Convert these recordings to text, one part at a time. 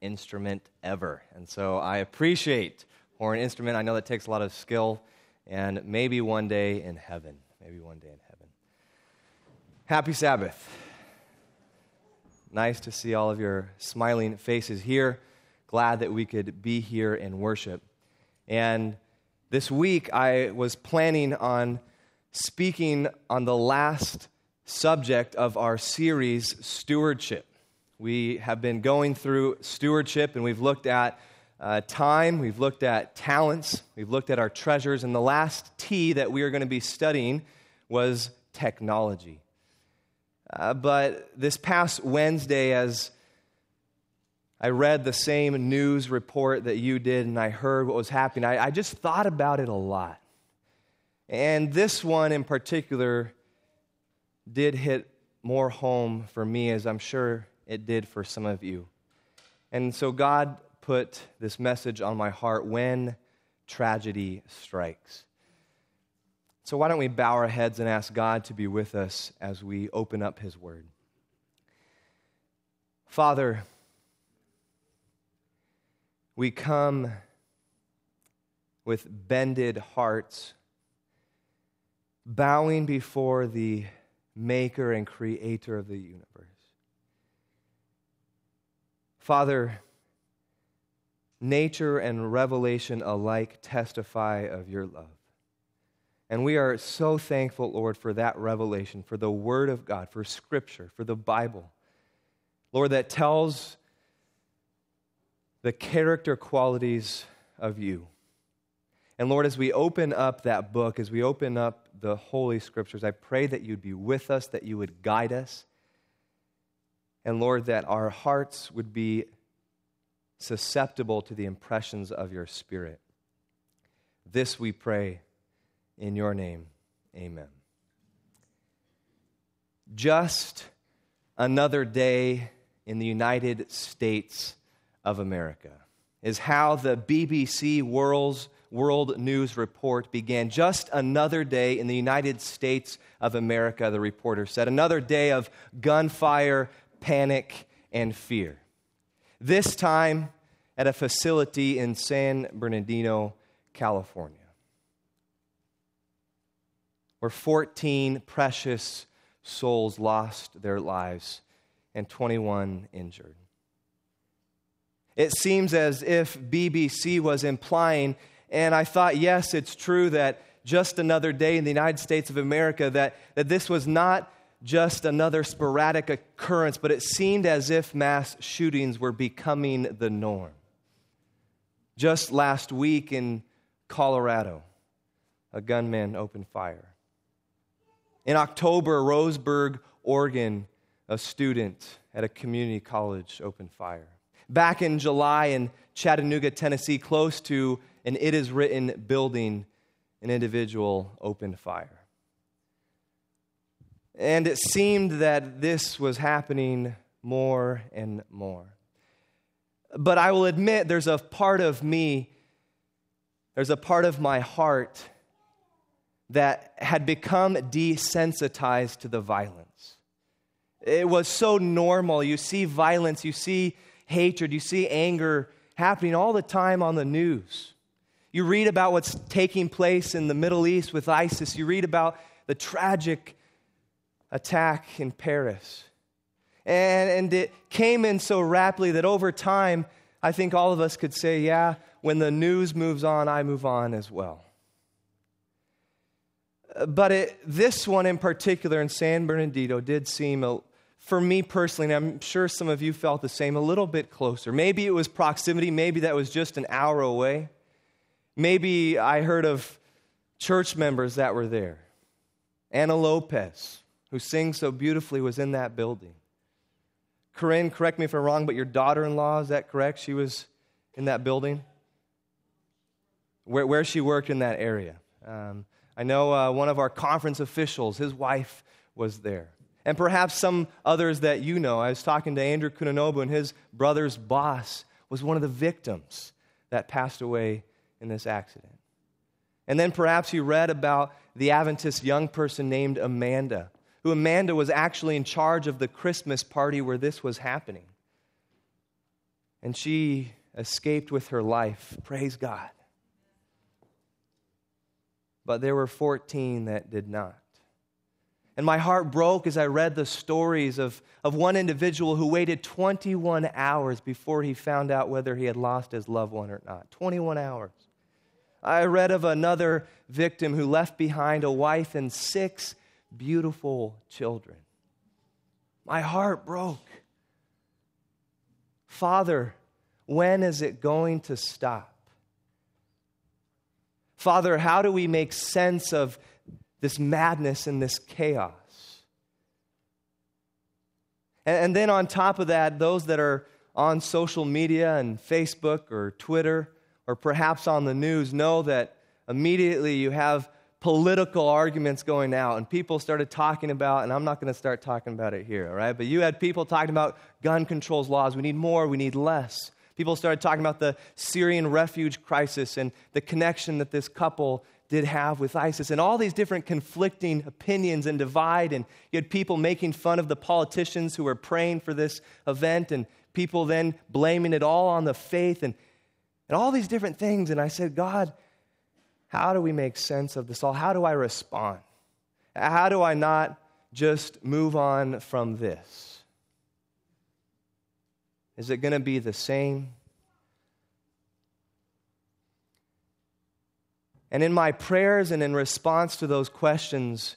instrument ever. And so I appreciate horn instrument. I know that takes a lot of skill, and maybe one day in heaven. Happy Sabbath. Nice to see all of your smiling faces here. Glad that we could be here and worship. And this week I was planning on speaking on the last subject of our series, Stewardship. We have been going through stewardship, and we've looked at time, we've looked at talents, we've looked at our treasures, and the last T that we are going to be studying was technology. But this past Wednesday, as I read the same news report that you did and I heard what was happening, I just thought about it a lot. And this one in particular did hit more home for me, as I'm sure it did for some of you. And so God put this message on my heart: when tragedy strikes. So why don't we bow our heads and ask God to be with us as we open up His Word. Father, we come with bended hearts, bowing before the Maker and Creator of the universe. Father, nature and revelation alike testify of your love. And we are so thankful, Lord, for that revelation, for the Word of God, for Scripture, for the Bible. Lord, that tells the character qualities of you. And Lord, as we open up that book, as we open up the Holy Scriptures, I pray that you'd be with us, that you would guide us. And Lord, that our hearts would be susceptible to the impressions of your Spirit. This we pray in your name. Amen. Just another day in the United States of America is how the BBC World News Report began. Just another day in the United States of America, the reporter said. Another day of gunfire, panic, and fear. This time at a facility in San Bernardino, California, where 14 precious souls lost their lives and 21 injured. It seems as if BBC was implying, and I thought, yes, it's true that just another day in the United States of America, that this was not just another sporadic occurrence, but it seemed as if mass shootings were becoming the norm. Just last week in Colorado, a gunman opened fire. In October, Roseburg, Oregon, a student at a community college opened fire. Back in July in Chattanooga, Tennessee, close to an It Is Written building, an individual opened fire. And it seemed that this was happening more and more. But I will admit, there's a part of me, there's a part of my heart that had become desensitized to the violence. It was so normal. You see violence, you see hatred, you see anger happening all the time on the news. You read about what's taking place in the Middle East with ISIS. You read about the tragic attack in Paris. And it came in so rapidly that over time, I think all of us could say, yeah, when the news moves on, I move on as well. But this one in particular in San Bernardino did seem, for me personally, and I'm sure some of you felt the same, a little bit closer. Maybe it was proximity. Maybe that was just an hour away. Maybe I heard of church members that were there. Anna Lopez, who sings so beautifully, was in that building. Corinne, correct me if I'm wrong, but your daughter-in-law, is that correct? She was in that building? Where she worked in that area. I know one of our conference officials, his wife was there. And perhaps some others that you know. I was talking to Andrew Kuninobu, and his brother's boss was one of the victims that passed away in this accident. And then perhaps you read about the Adventist young person named Amanda, who Amanda was actually in charge of the Christmas party where this was happening. and she escaped with her life. Praise God. But there were 14 that did not. And my heart broke as I read the stories of one individual who waited 21 hours before he found out whether he had lost his loved one or not. 21 hours. I read of another victim who left behind a wife and 6 beautiful children. My heart broke. Father, when is it going to stop? Father, how do we make sense of this madness and this chaos? And then on top of that, those that are on social media and Facebook or Twitter or perhaps on the news know that immediately you have political arguments going out, and people started talking about, and I'm not going to start talking about it here, all right? But you had people talking about gun controls laws. We need more, we need less. People started talking about the Syrian refugee crisis and the connection that this couple did have with ISIS, and all these different conflicting opinions and divide, and you had people making fun of the politicians who were praying for this event, and people then blaming it all on the faith, and all these different things. And I said, God, how do we make sense of this all? How do I respond? How do I not just move on from this? Is it going to be the same? And in my prayers and in response to those questions,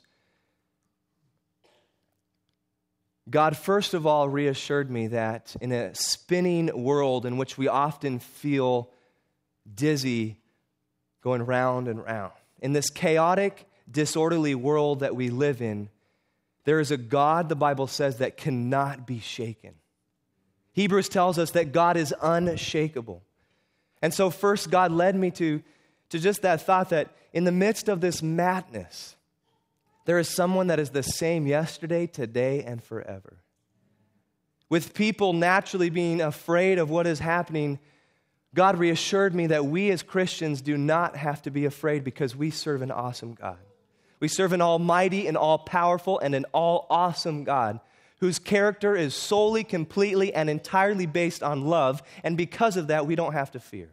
God first of all reassured me that in a spinning world in which we often feel dizzy, going round and round, in this chaotic, disorderly world that we live in, there is a God, the Bible says, that cannot be shaken. Hebrews tells us that God is unshakable. And so first, God led me to just that thought that in the midst of this madness, there is someone that is the same yesterday, today, and forever. With people naturally being afraid of what is happening, God reassured me that we as Christians do not have to be afraid because we serve an awesome God. We serve an almighty and all-powerful and an all-awesome God whose character is solely, completely, and entirely based on love, and because of that, we don't have to fear.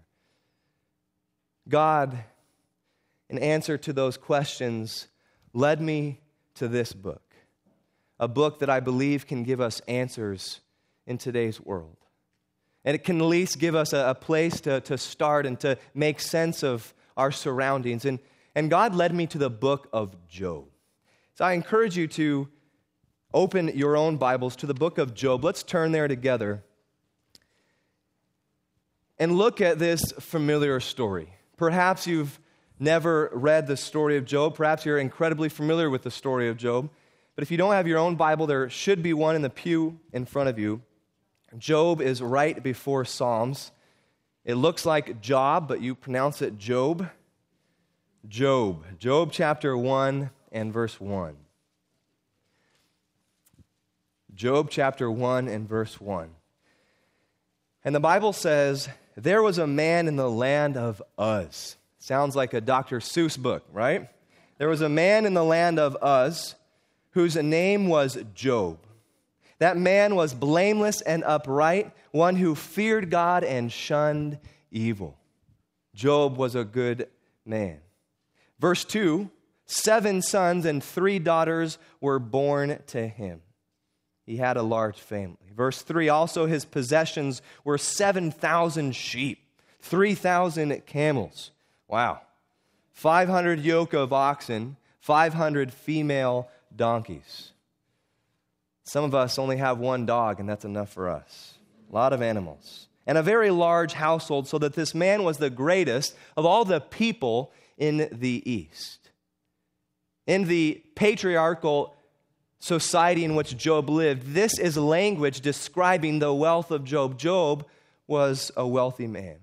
God, in answer to those questions, led me to this book, a book that I believe can give us answers in today's world. And it can at least give us a place to start and to make sense of our surroundings. And God led me to the book of Job. So I encourage you to open your own Bibles to the book of Job. Let's turn there together and look at this familiar story. Perhaps you've never read the story of Job. Perhaps you're incredibly familiar with the story of Job. But if you don't have your own Bible, there should be one in the pew in front of you. Job is right before Psalms. It looks like Job, but you pronounce it Job. Job chapter 1 and verse 1. Job chapter 1 and verse 1. And the Bible says, there was a man in the land of Uz. Sounds like a Dr. Seuss book, right? There was a man in the land of Uz whose name was Job. That man was blameless and upright, one who feared God and shunned evil. Job was a good man. Verse 2, 7 sons and 3 daughters were born to him. He had a large family. Verse 3, also his possessions were 7,000 sheep, 3,000 camels. Wow. 500 yoke of oxen, 500 female donkeys. Some of us only have 1 dog, and that's enough for us. A lot of animals. And a very large household, so that this man was the greatest of all the people in the East. In the patriarchal society in which Job lived, this is language describing the wealth of Job. Job was a wealthy man.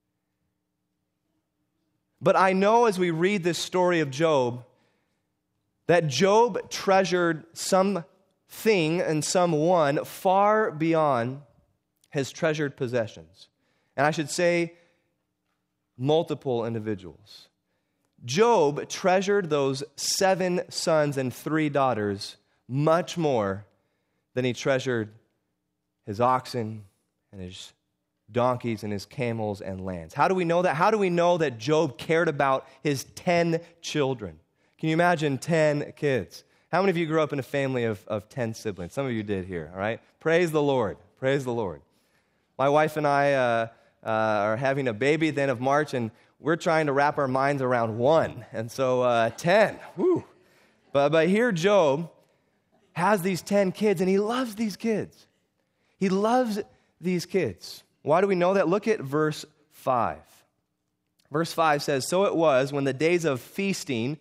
But I know as we read this story of Job, that Job treasured something and someone far beyond his treasured possessions. And I should say, multiple individuals. Job treasured those 7 sons and 3 daughters much more than he treasured his oxen and his donkeys and his camels and lands. How do we know that? How do we know that Job cared about his 10 children? Can you imagine 10 kids? How many of you grew up in a family of 10 siblings? Some of you did here, all right? Praise the Lord. Praise the Lord. My wife and I are having a baby at the end of March, and we're trying to wrap our minds around 1. And so 10. Whew. But here Job has these 10 kids, and he loves these kids. He loves these kids. Why do we know that? Look at verse 5. Verse 5 says, "So it was when the days of feasting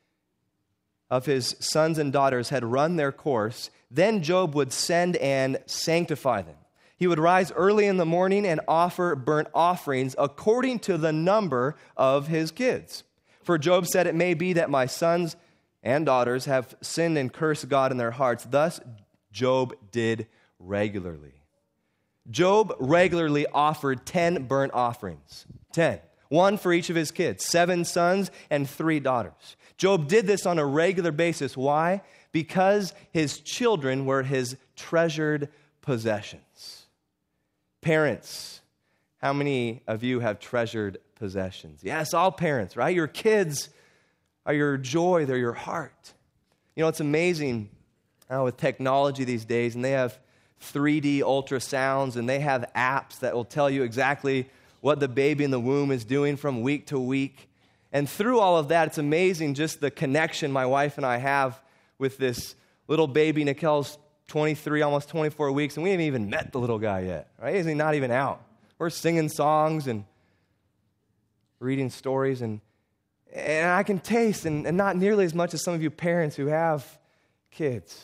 of his sons and daughters had run their course, then Job would send and sanctify them. He would rise early in the morning and offer burnt offerings according to the number of his kids. For Job said, 'It may be that my sons and daughters have sinned and cursed God in their hearts.' Thus Job did regularly." Job regularly offered 10 burnt offerings. 10. One for each of his kids, 7 sons and 3 daughters. Job did this on a regular basis. Why? Because his children were his treasured possessions. Parents, how many of you have treasured possessions? Yes, all parents, right? Your kids are your joy, they're your heart. You know, it's amazing with technology these days, and they have 3D ultrasounds, and they have apps that will tell you exactly what the baby in the womb is doing from week to week. And through all of that, it's amazing just the connection my wife and I have with this little baby. Nikel's 23, almost 24 weeks, and we haven't even met the little guy yet, right? He's not even out. We're singing songs and reading stories, and I can taste, and not nearly as much as some of you parents who have kids.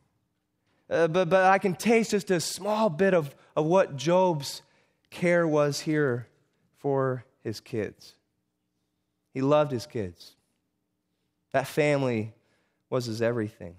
But I can taste just a small bit of what Job's care was here for his kids. He loved his kids. That family was his everything.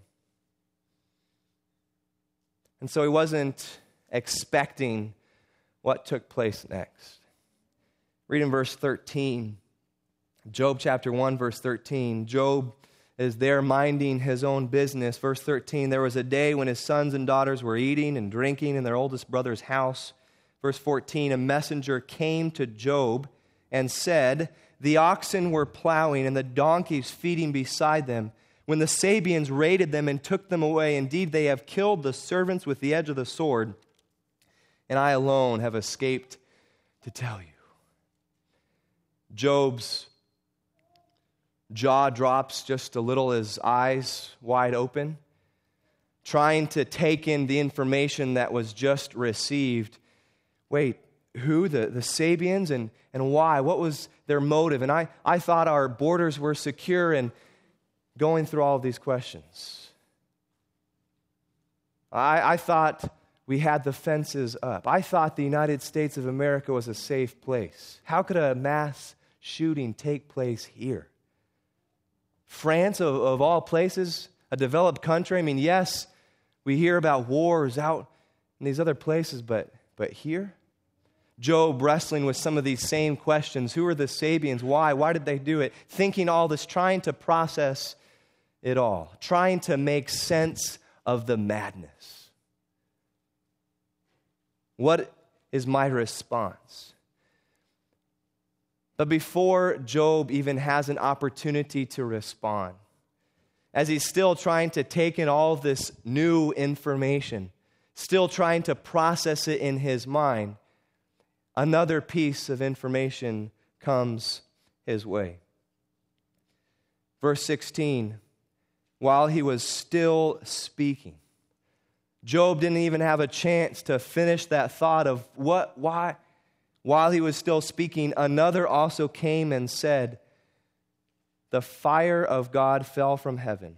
And so he wasn't expecting what took place next. Read in verse 13. Job chapter 1, verse 13. Job is there minding his own business. Verse 13, "There was a day when his sons and daughters were eating and drinking in their oldest brother's house." Verse 14, "A messenger came to Job and said, 'The oxen were plowing and the donkeys feeding beside them, when the Sabeans raided them and took them away. Indeed, they have killed the servants with the edge of the sword, and I alone have escaped to tell you.'" Job's jaw drops just a little, his eyes wide open, trying to take in the information that was just received. Wait, who? The Sabeans? And why? What was their motive? And I thought our borders were secure, and going through all of these questions. I thought we had the fences up. I thought the United States of America was a safe place. How could a mass shooting take place here? France, of all places, a developed country. I mean, yes, we hear about wars out in these other places, but here? Job wrestling with some of these same questions. Who are the Sabeans? Why? Why did they do it? Thinking all this, trying to process it all, trying to make sense of the madness. What is my response? But before Job even has an opportunity to respond, as he's still trying to take in all of this new information, still trying to process it in his mind, another piece of information comes his way. Verse 16, while he was still speaking, Job didn't even have a chance to finish that thought of why. While he was still speaking, another also came and said, "The fire of God fell from heaven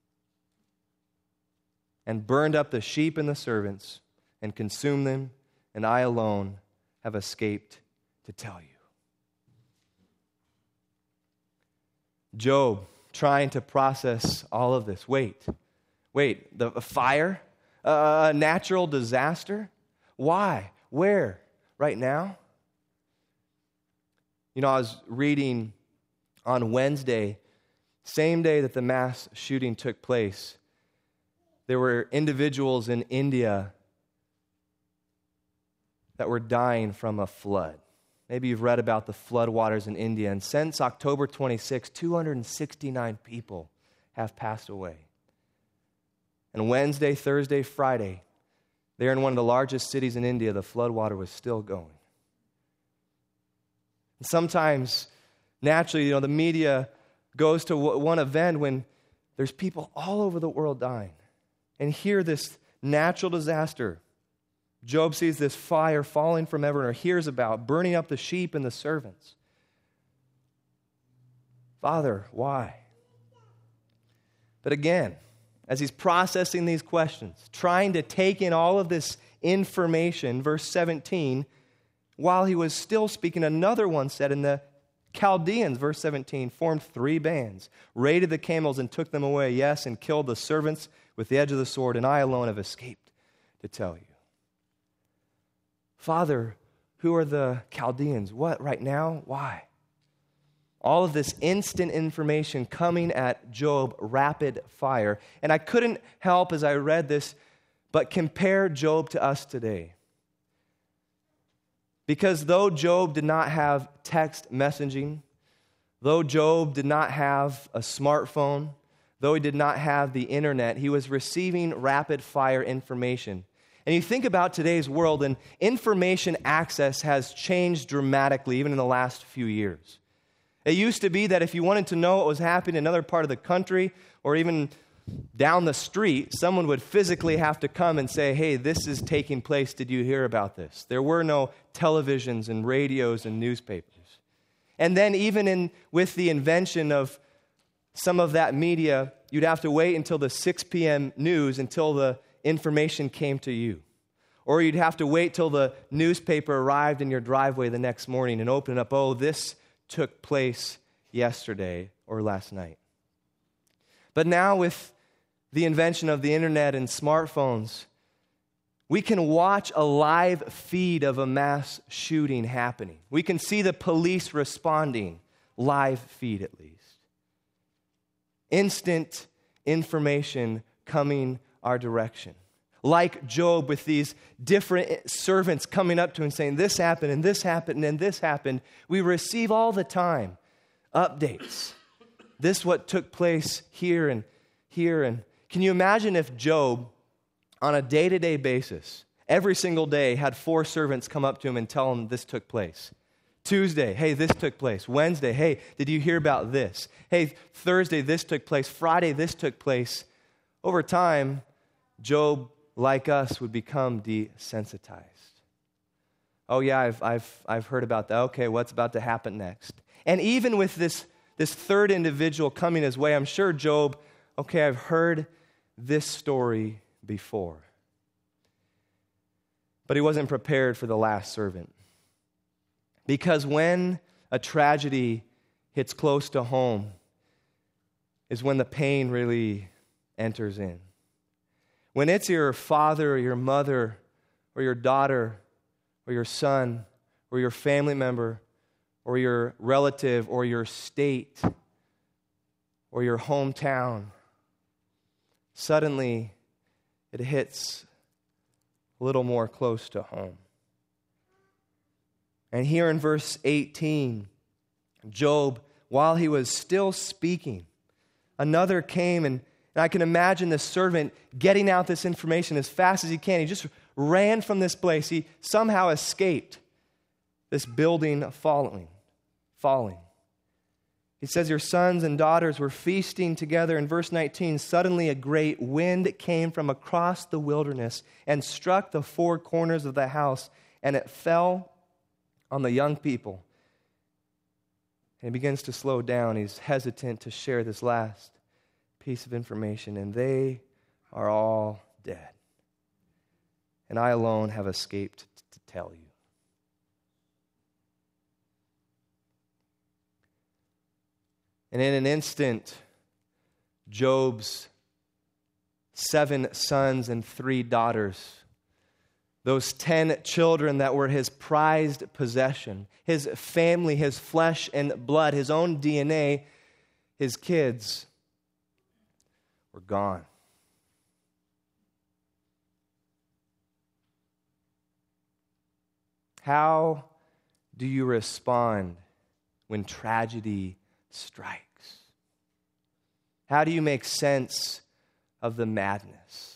and burned up the sheep and the servants and consumed them, and I alone have escaped to tell you." Job trying to process all of this. Wait, the fire? A natural disaster? Why? Where? Right now? You know, I was reading on Wednesday, same day that the mass shooting took place, there were individuals in India that were dying from a flood. Maybe you've read about the flood waters in India, and since October 26, 269 people have passed away. And Wednesday, Thursday, Friday, there in one of the largest cities in India, the floodwater was still going. And sometimes, naturally, the media goes to one event when there's people all over the world dying. And here, this natural disaster, Job sees this fire falling from heaven, or hears about burning up the sheep and the servants. Father, why? But again, as he's processing these questions, trying to take in all of this information, verse 17, while he was still speaking, another one said, and the Chaldeans, verse 17, formed 3 bands, raided the camels and took them away, yes, and killed the servants with the edge of the sword, and I alone have escaped to tell you. Father, who are the Chaldeans? What, right now? Why? All of this instant information coming at Job, rapid fire. And I couldn't help as I read this, but compare Job to us today. Because though Job did not have text messaging, though Job did not have a smartphone, though he did not have the internet, he was receiving rapid fire information. And you think about today's world, and information access has changed dramatically, even in the last few years. It used to be that if you wanted to know what was happening in another part of the country or even down the street, someone would physically have to come and say, hey, this is taking place. Did you hear about this? There were no televisions and radios and newspapers. And then even with the invention of some of that media, you'd have to wait until the 6 p.m. news until the information came to you. Or you'd have to wait till the newspaper arrived in your driveway the next morning and open it up. Oh, this took place yesterday or last night. But now with the invention of the internet and smartphones, we can watch a live feed of a mass shooting happening. We can see the police responding, live feed at least. Instant information coming our direction. Like Job with these different servants coming up to him saying, this happened and this happened and this happened. We receive all the time updates. This what took place here and here. And can you imagine if Job, on a day-to-day basis, every single day had 4 servants come up to him and tell him this took place? Tuesday, hey, this took place. Wednesday, hey, did you hear about this? Hey, Thursday, this took place. Friday, this took place. Over time, Job, like us, would become desensitized. Oh yeah, I've heard about that. Okay, what's about to happen next? And even with this third individual coming his way, I'm sure Job, okay, I've heard this story before. But he wasn't prepared for the last servant. Because when a tragedy hits close to home is when the pain really enters in. When it's your father or your mother or your daughter or your son or your family member or your relative or your state or your hometown, suddenly it hits a little more close to home. And here in verse 18, Job, while he was still speaking, another came and I can imagine the servant getting out this information as fast as he can. He just ran from this place. He somehow escaped this building falling. He says, your sons and daughters were feasting together. In verse 19, suddenly a great wind came from across the wilderness and struck the 4 corners of the house, and it fell on the young people. And he begins to slow down. He's hesitant to share this last piece of information, and they are all dead. And I alone have escaped to tell you. And in an instant, Job's 7 sons and 3 daughters, those 10 children that were his prized possession, his family, his flesh and blood, his own DNA, his kids, were gone. How do you respond when tragedy strikes? How do you make sense of the madness?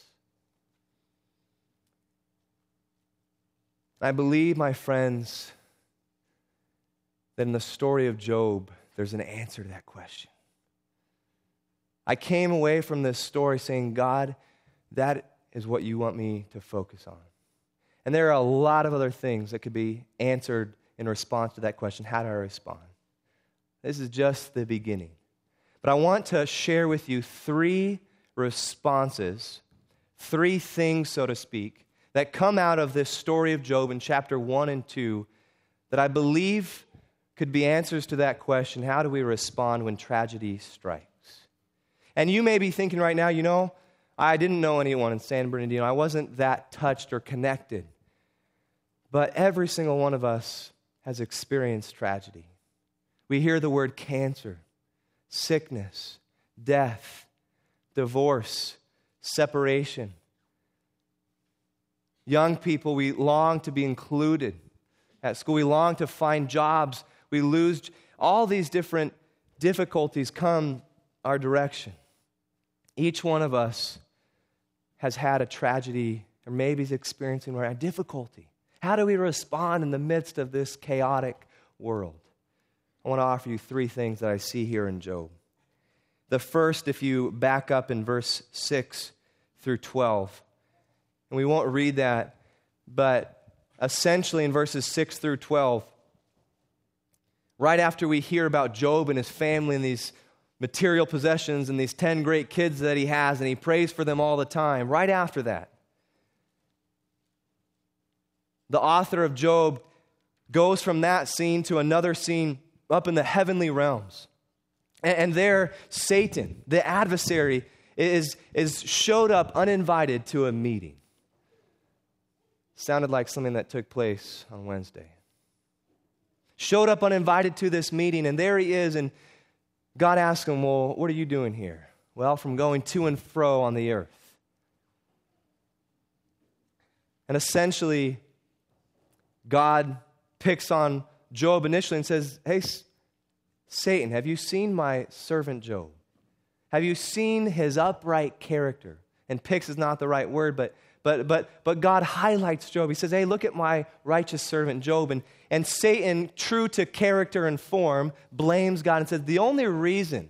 I believe, my friends, that in the story of Job, there's an answer to that question. I came away from this story saying, God, that is what you want me to focus on. And there are a lot of other things that could be answered in response to that question. How do I respond? This is just the beginning. But I want to share with you 3 responses, 3 things, so to speak, that come out of this story of Job in chapter 1 and 2 that I believe could be answers to that question, how do we respond when tragedy strikes? And you may be thinking right now, I didn't know anyone in San Bernardino. I wasn't that touched or connected. But every single one of us has experienced tragedy. We hear the word cancer, sickness, death, divorce, separation. Young people, we long to be included at school. We long to find jobs. We lose. All these different difficulties come our direction. Each one of us has had a tragedy, or maybe is experiencing a difficulty. How do we respond in the midst of this chaotic world? I want to offer you 3 things that I see here in Job. The first, if you back up in verse 6 through 12, and we won't read that, but essentially in verses 6 through 12, right after we hear about Job and his family and these material possessions and these 10 great kids that he has, and he prays for them all the time, right after that, the author of Job goes from that scene to another scene up in the heavenly realms. And there, Satan, the adversary, is showed up uninvited to a meeting. Sounded like something that took place on Wednesday. Showed up uninvited to this meeting, and there he is, and God asked him, well, what are you doing here? Well, from going to and fro on the earth. And essentially, God picks on Job initially and says, hey, Satan, have you seen my servant Job? Have you seen his upright character? And picks is not the right word, but God highlights Job. He says, hey, look at my righteous servant Job. And Satan, true to character and form, blames God and says, the only reason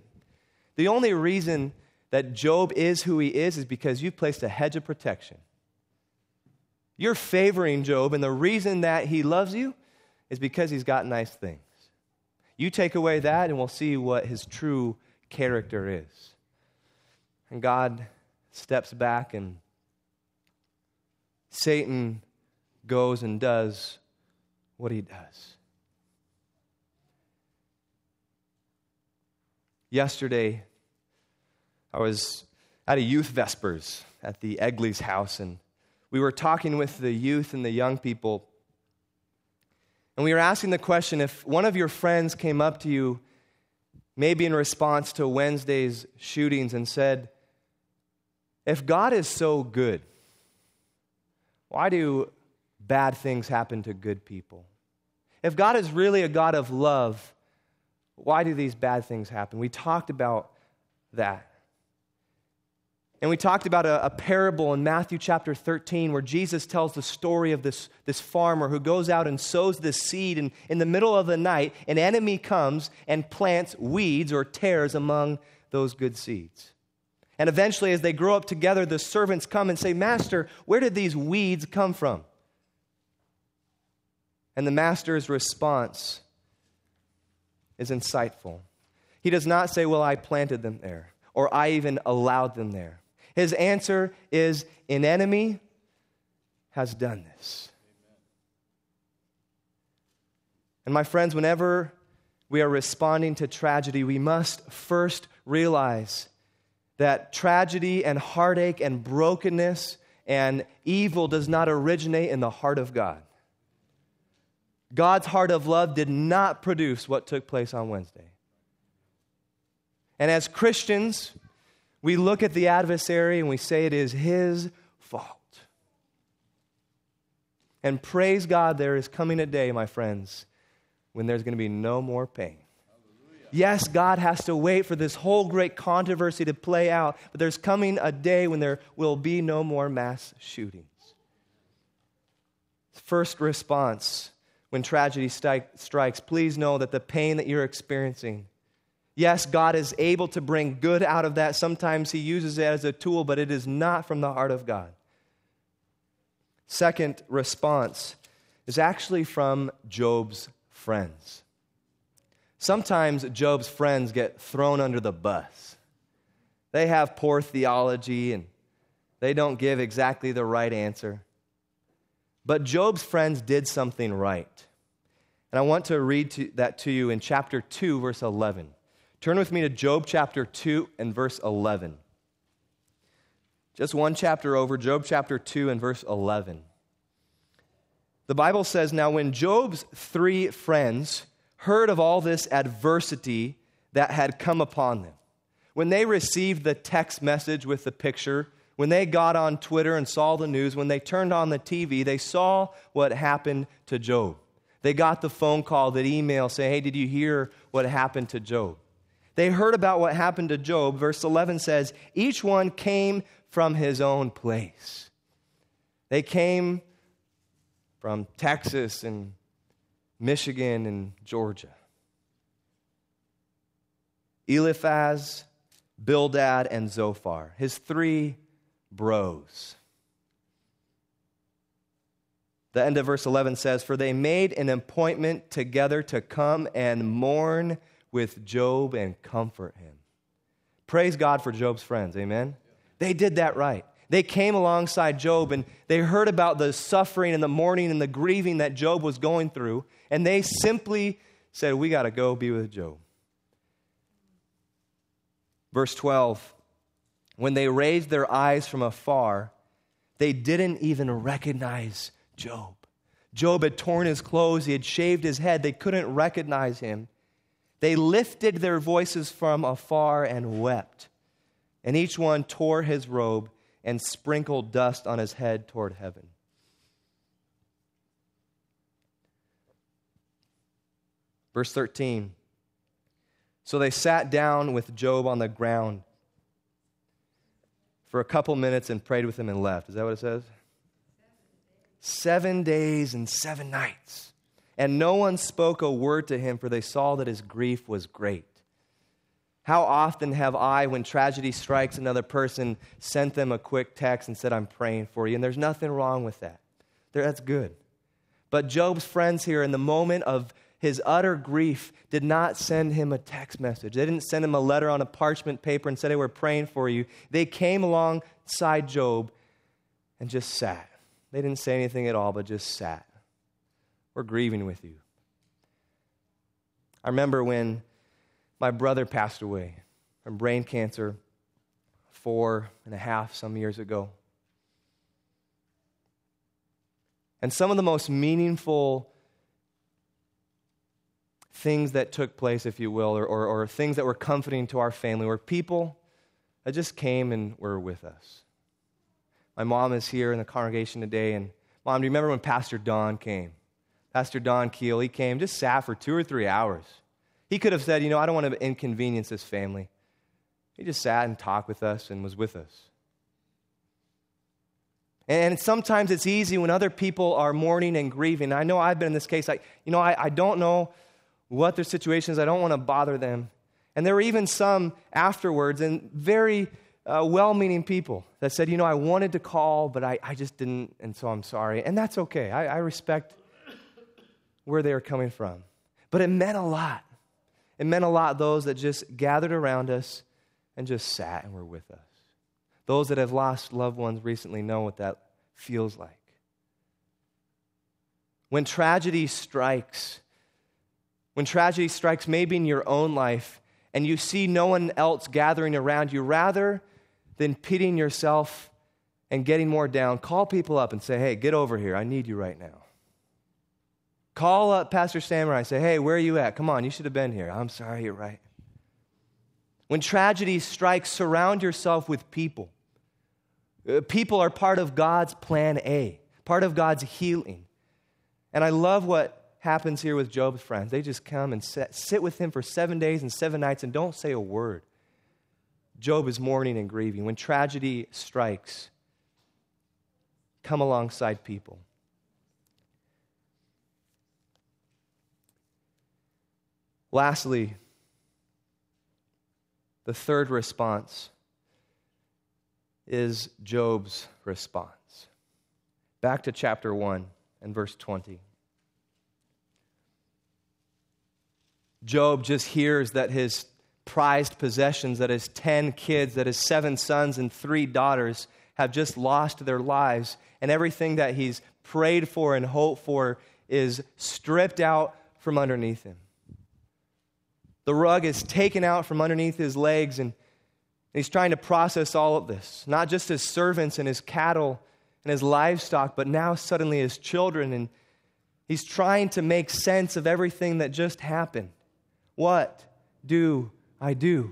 that Job is who he is because you've placed a hedge of protection. You're favoring Job, and the reason that he loves you is because he's got nice things. You take away that, and we'll see what his true character is. And God steps back, and Satan goes and does what he does. Yesterday, I was at a youth vespers at the Egley's house, and we were talking with the youth and the young people, and we were asking the question, if one of your friends came up to you, maybe in response to Wednesday's shootings, and said, if God is so good, why do bad things happen to good people? If God is really a God of love, why do these bad things happen? We talked about that. And we talked about a parable in Matthew chapter 13 where Jesus tells the story of this farmer who goes out and sows this seed, and in the middle of the night, an enemy comes and plants weeds or tares among those good seeds. And eventually, as they grow up together, the servants come and say, Master, where did these weeds come from? And the master's response is insightful. He does not say, well, I planted them there, or I even allowed them there. His answer is, an enemy has done this. And my friends, whenever we are responding to tragedy, we must first realize that tragedy and heartache and brokenness and evil does not originate in the heart of God. God's heart of love did not produce what took place on Wednesday. And as Christians, we look at the adversary and we say it is his fault. And praise God, there is coming a day, my friends, when there's going to be no more pain. Yes, God has to wait for this whole great controversy to play out, but there's coming a day when there will be no more mass shootings. First response when tragedy strikes, please know that the pain that you're experiencing, yes, God is able to bring good out of that. Sometimes He uses it as a tool, but it is not from the heart of God. Second response is actually from Job's friends. Sometimes Job's friends get thrown under the bus. They have poor theology and they don't give exactly the right answer. But Job's friends did something right. And I want to read that to you in chapter 2, verse 11. Turn with me to Job chapter 2 and verse 11. Just one chapter over, Job chapter 2 and verse 11. The Bible says, "Now when Job's 3 friends heard of all this adversity that had come upon them, when they received the text message with the picture, when they got on Twitter and saw the news, when they turned on the TV, they saw what happened to Job. They got the phone call, the email saying, hey, did you hear what happened to Job? They heard about what happened to Job. Verse 11 says, each one came from his own place. They came from Texas and Michigan and Georgia. Eliphaz, Bildad, and Zophar, his 3 bros. The end of verse 11 says, for they made an appointment together to come and mourn with Job and comfort him. Praise God for Job's friends, amen? They did that right. They came alongside Job and they heard about the suffering and the mourning and the grieving that Job was going through, and they simply said, we got to go be with Job. Verse 12, when they raised their eyes from afar, they didn't even recognize Job. Job had torn his clothes, he had shaved his head, they couldn't recognize him. They lifted their voices from afar and wept, and each one tore his robe and sprinkled dust on his head toward heaven. Verse 13, so they sat down with Job on the ground for a couple minutes and prayed with him and left. Is that what it says? 7 days and 7 nights. And no one spoke a word to him, for they saw that his grief was great. How often have I, when tragedy strikes another person, sent them a quick text and said, I'm praying for you? And there's nothing wrong with that. That's good. But Job's friends here, in the moment of his utter grief, did not send him a text message. They didn't send him a letter on a parchment paper and said, hey, we're praying for you. They came alongside Job and just sat. They didn't say anything at all, but just sat. We're grieving with you. I remember when my brother passed away from brain cancer 4.5 some years ago. And some of the most meaningful things that took place, if you will, or things that were comforting to our family were people that just came and were with us. My mom is here in the congregation today, and Mom, do you remember when Pastor Don came? Pastor Don Keel, he came, just sat for 2 or 3 hours. He could have said, I don't want to inconvenience this family. He just sat and talked with us and was with us. And sometimes it's easy when other people are mourning and grieving. I know I've been in this case. I don't know what their situation is. I don't want to bother them. And there were even some afterwards, and very well-meaning people that said, I wanted to call, but I just didn't, and so I'm sorry. And that's okay. I respect where they were coming from. But it meant a lot. It meant a lot, those that just gathered around us and just sat and were with us. Those that have lost loved ones recently know what that feels like. When tragedy strikes maybe in your own life, and you see no one else gathering around you, rather than pitying yourself and getting more down, call people up and say, hey, get over here. I need you right now. Call up Pastor Samurai and say, hey, where are you at? Come on, you should have been here. I'm sorry, you're right. When tragedy strikes, surround yourself with people. People are part of God's plan A, part of God's healing. And I love what happens here with Job's friends. They just come and sit with him for 7 days and 7 nights and don't say a word. Job is mourning and grieving. When tragedy strikes, come alongside people. Lastly, the third response is Job's response. Back to chapter 1 and verse 20. Job just hears that his prized possessions, that his 10 kids, that his 7 sons and 3 daughters have just lost their lives, and everything that he's prayed for and hoped for is stripped out from underneath him. The rug is taken out from underneath his legs, and he's trying to process all of this. Not just his servants and his cattle and his livestock, but now suddenly his children, and he's trying to make sense of everything that just happened. What do I do?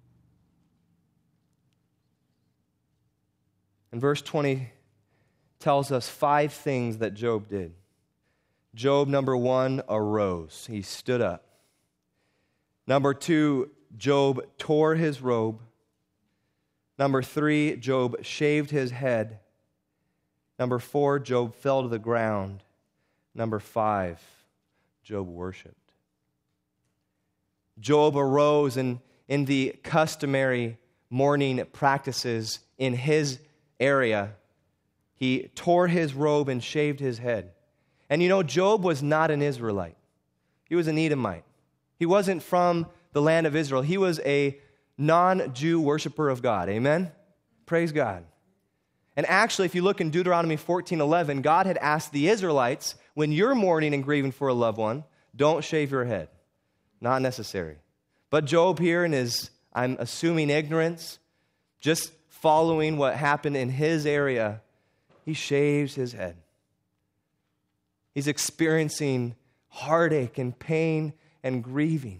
And verse 20 tells us 5 things that Job did. Job, number 1, arose. He stood up. Number 2, Job tore his robe. Number 3, Job shaved his head. Number 4, Job fell to the ground. Number 5, Job worshiped. Job arose in the customary mourning practices in his area. He tore his robe and shaved his head. And you know, Job was not an Israelite. He was an Edomite. He wasn't from the land of Israel. He was a non-Jew worshiper of God. Amen? Praise God. And actually, if you look in Deuteronomy 14:11, God had asked the Israelites, when you're mourning and grieving for a loved one, don't shave your head. Not necessary. But Job here in his, I'm assuming, ignorance, just following what happened in his area, he shaves his head. He's experiencing heartache and pain and grieving.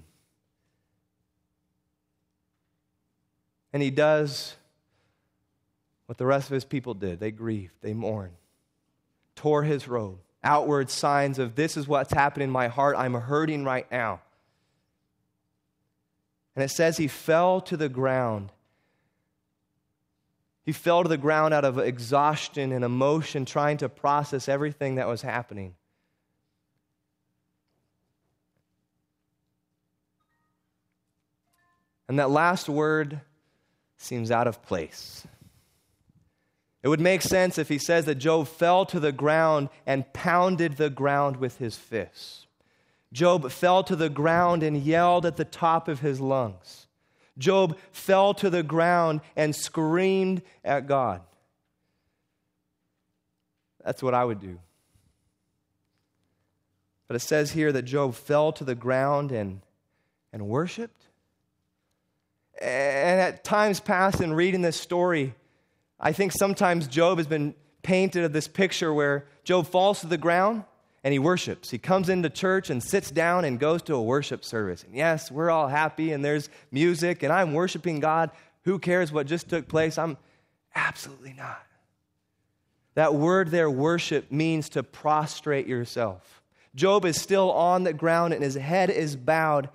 And he does what the rest of his people did. They grieved, they mourned, tore his robe. Outward signs of this is what's happening in my heart. I'm hurting right now. And it says he fell to the ground. He fell to the ground out of exhaustion and emotion, trying to process everything that was happening. And that last word seems out of place. It would make sense if he says that Job fell to the ground and pounded the ground with his fists. Job fell to the ground and yelled at the top of his lungs. Job fell to the ground and screamed at God. That's what I would do. But it says here that Job fell to the ground and worshiped. And at times past in reading this story, I think sometimes Job has been painted of this picture where Job falls to the ground and he worships. He comes into church and sits down and goes to a worship service. And yes, we're all happy and there's music and I'm worshiping God. Who cares what just took place? I'm absolutely not. That word there, worship, means to prostrate yourself. Job is still on the ground and his head is bowed.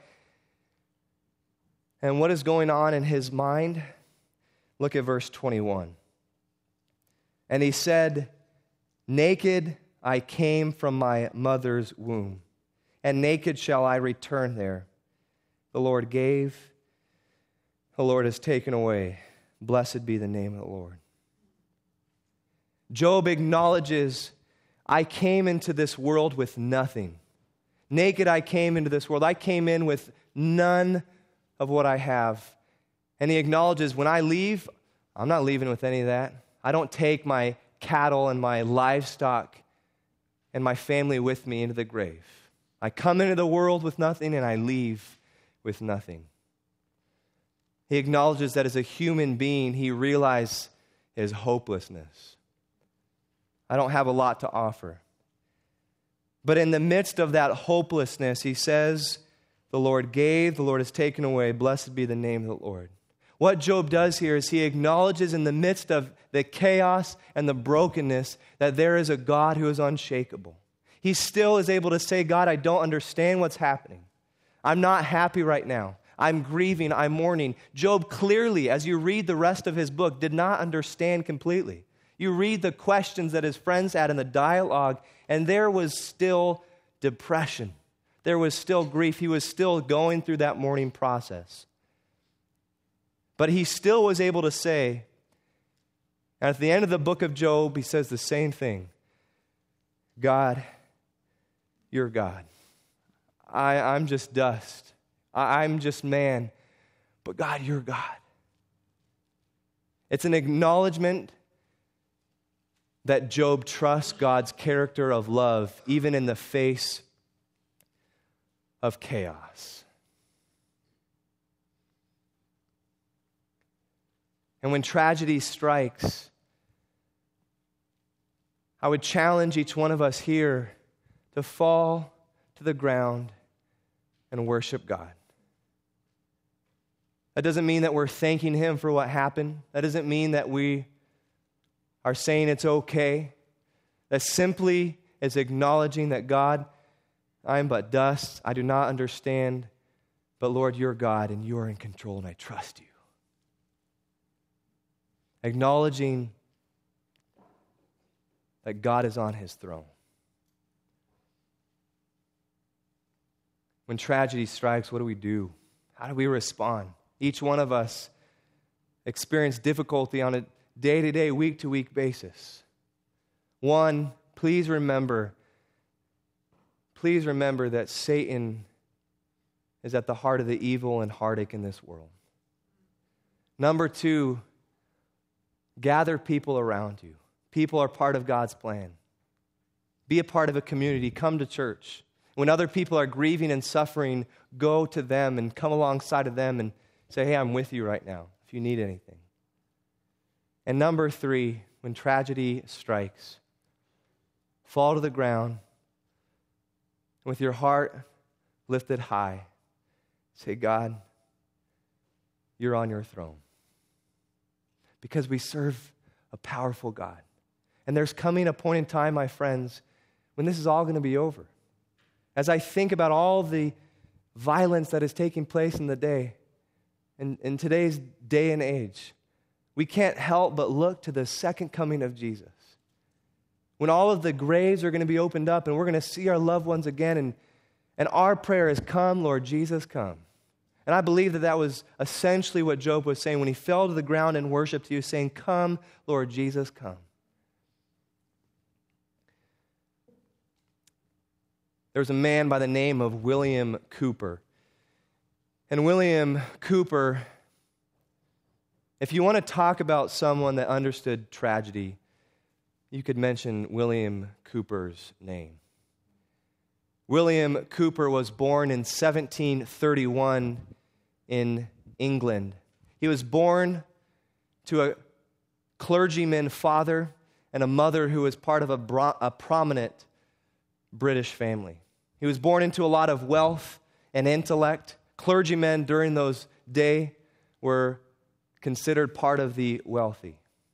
And what is going on in his mind? Look at verse 21. And he said, naked I came from my mother's womb, and naked shall I return there. The Lord gave, the Lord has taken away. Blessed be the name of the Lord. Job acknowledges, I came into this world with nothing. Naked I came into this world. I came in with none of what I have. And he acknowledges, when I leave, I'm not leaving with any of that. I don't take my cattle and my livestock and my family with me into the grave. I come into the world with nothing and I leave with nothing. He acknowledges that as a human being, he realizes his hopelessness. I don't have a lot to offer. But in the midst of that hopelessness, he says, the Lord gave, the Lord has taken away. Blessed be the name of the Lord. What Job does here is he acknowledges in the midst of the chaos and the brokenness that there is a God who is unshakable. He still is able to say, God, I don't understand what's happening. I'm not happy right now. I'm grieving, I'm mourning. Job clearly, as you read the rest of his book, did not understand completely. You read the questions that his friends had in the dialogue, and there was still depression. There was still grief. He was still going through that mourning process. But he still was able to say, and at the end of the book of Job, he says the same thing. God, you're God. I'm just dust. I'm just man. But God, you're God. It's an acknowledgement that Job trusts God's character of love, even in the face of chaos. And when tragedy strikes, I would challenge each one of us here to fall to the ground and worship God. That doesn't mean that we're thanking Him for what happened. That doesn't mean that we are saying it's okay. That simply is acknowledging that, God, I am but dust. I do not understand. But Lord, you're God and you are in control and I trust you. Acknowledging that God is on His throne. When tragedy strikes, what do we do? How do we respond? Each one of us experience difficulty on a day-to-day, week-to-week basis. One, please remember that Satan is at the heart of the evil and heartache in this world. Number two, gather people around you. People are part of God's plan. Be a part of a community. Come to church. When other people are grieving and suffering, go to them and come alongside of them and say, hey, I'm with you right now if you need anything. And number three, when tragedy strikes, fall to the ground with your heart lifted high. Say, God, you're on your throne. Because we serve a powerful God. And there's coming a point in time, my friends, when this is all going to be over. As I think about all the violence that is taking place in the day, in today's day and age, we can't help but look to the second coming of Jesus. When all of the graves are going to be opened up and we're going to see our loved ones again, and our prayer is, come, Lord Jesus, come. And I believe that was essentially what Job was saying when he fell to the ground and worshiped. He was saying, come, Lord Jesus, come. There was a man by the name of William Cowper. And William Cowper, if you want to talk about someone that understood tragedy, you could mention William Cowper's name. William Cowper was born in 1731 in England. He was born to a clergyman father and a mother who was part of a prominent British family. He was born into a lot of wealth and intellect. Clergymen during those days were considered part of the wealthy.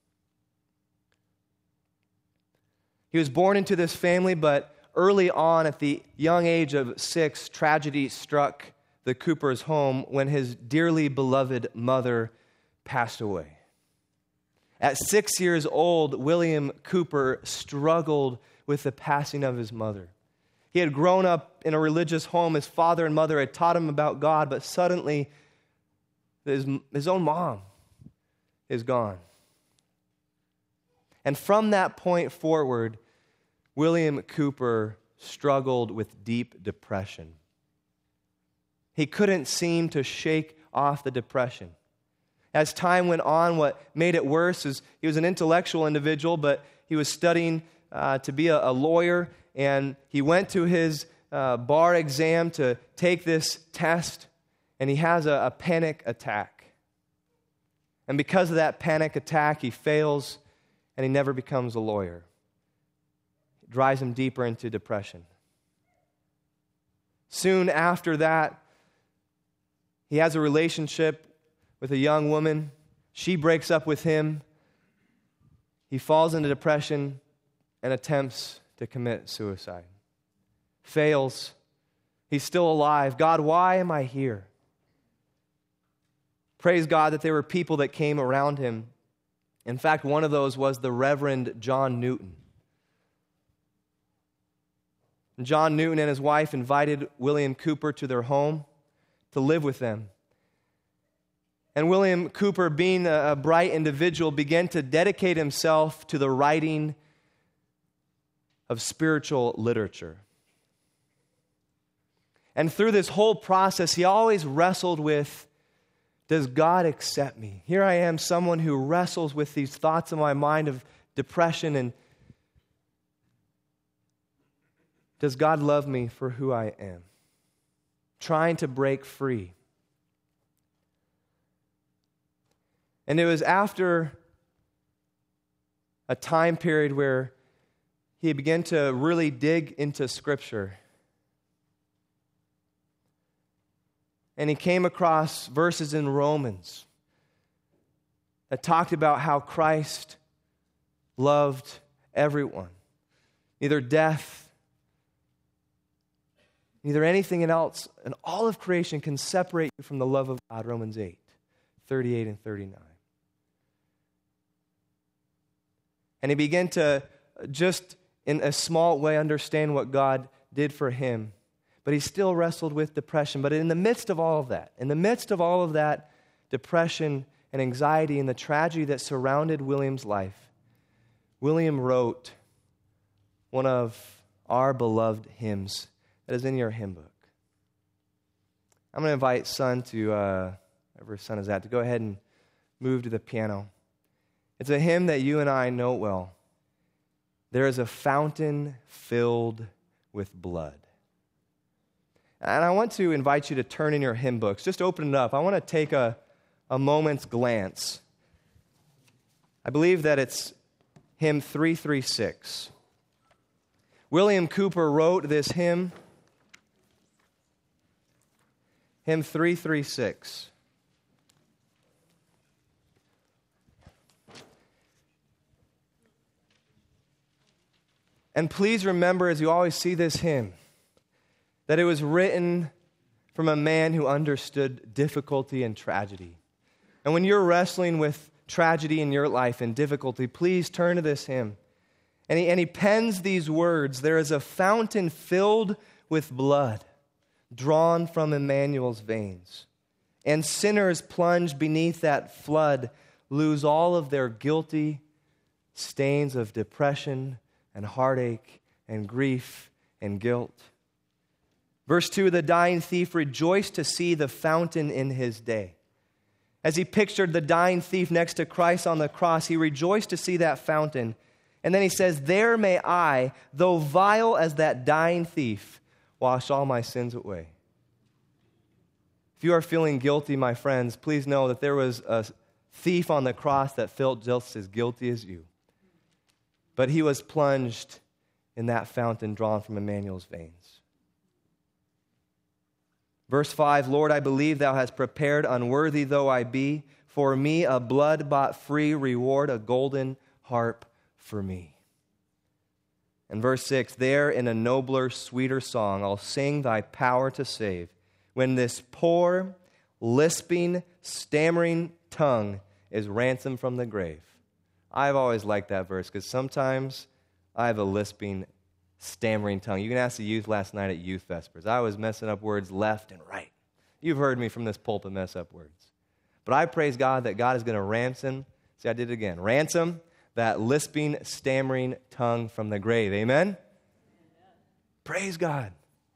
He was born into this family, but early on, at the young age of 6, tragedy struck the Cowper's home when his dearly beloved mother passed away. At 6 years old, William Cowper struggled with the passing of his mother. He had grown up in a religious home. His father and mother had taught him about God, but suddenly his own mom is gone. And from that point forward, William Cowper struggled with deep depression. He couldn't seem to shake off the depression. As time went on, what made it worse is he was an intellectual individual, but he was studying to be a lawyer, and he went to his bar exam to take this test, and he has a panic attack. And because of that panic attack, he fails, and he never becomes a lawyer. It drives him deeper into depression. Soon after that, he has a relationship with a young woman. She breaks up with him. He falls into depression and attempts to commit suicide. fails. He's still alive. God, why am I here? Praise God that there were people that came around him. In fact, one of those was the Reverend John Newton. John Newton and his wife invited William Cowper to their home to live with them. And William Cowper, being a bright individual, began to dedicate himself to the writing of spiritual literature. And through this whole process, he always wrestled with, does God accept me? Here I am, someone who wrestles with these thoughts in my mind of depression, and does God love me for who I am? Trying to break free. And it was after a time period where he began to really dig into Scripture. And he came across verses in Romans that talked about how Christ loved everyone. Neither death, neither anything else in all of creation can separate you from the love of God, Romans 8, 38 and 39. And he began to just in a small way understand what God did for him. But he still wrestled with depression. But in the midst of all of that, depression and anxiety and the tragedy that surrounded William's life, William wrote one of our beloved hymns that is in your hymn book. I'm going to invite Son to, wherever Son is at, to go ahead and move to the piano. It's a hymn that you and I know well. There is a fountain filled with blood. And I want to invite you to turn in your hymn books. Just open it up. I want to take a moment's glance. I believe that it's hymn 336. William Cowper wrote this hymn, hymn 336. And please remember, as you always see this hymn, that it was written from a man who understood difficulty and tragedy. And when you're wrestling with tragedy in your life and difficulty, please turn to this hymn. And he pens these words, there is a fountain filled with blood, drawn from Emmanuel's veins. And sinners plunged beneath that flood lose all of their guilty stains of depression and heartache and grief and guilt. Verse 2, the dying thief rejoiced to see the fountain in his day. As he pictured the dying thief next to Christ on the cross, he rejoiced to see that fountain. And then he says, there may I, though vile as that dying thief, wash all my sins away. If you are feeling guilty, my friends, please know that there was a thief on the cross that felt just as guilty as you. But he was plunged in that fountain drawn from Emmanuel's veins. Verse 5, Lord, I believe thou hast prepared, unworthy though I be, for me a blood-bought free reward, a golden harp for me. And verse 6, there in a nobler, sweeter song, I'll sing thy power to save, when this poor, lisping, stammering tongue is ransomed from the grave. I've always liked that verse because sometimes I have a lisping, stammering tongue. You can ask the youth last night at Youth Vespers. I was messing up words left and right. You've heard me from this pulpit mess up words. But I praise God that God is going to ransom, see I did it again, ransom that lisping, stammering tongue from the grave. Amen? Amen. Praise God.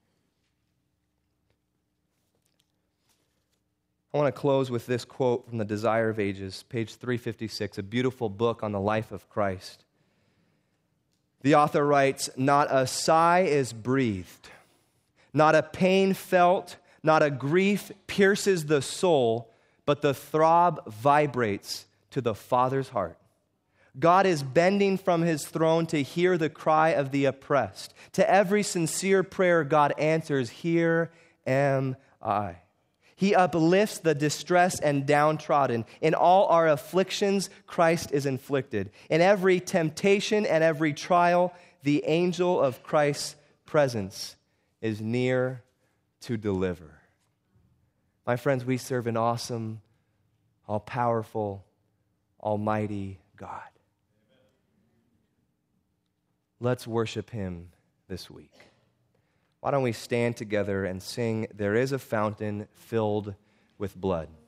I want to close with this quote from The Desire of Ages, page 356, a beautiful book on the life of Christ. The author writes, not a sigh is breathed, not a pain felt, not a grief pierces the soul, but the throb vibrates to the Father's heart. God is bending from his throne to hear the cry of the oppressed. To every sincere prayer, God answers, here am I. He uplifts the distressed and downtrodden. In all our afflictions, Christ is inflicted. In every temptation and every trial, the angel of Christ's presence is near to deliver. My friends, we serve an awesome, all-powerful, almighty God. Let's worship him this week. Why don't we stand together and sing, "There is a fountain filled with blood."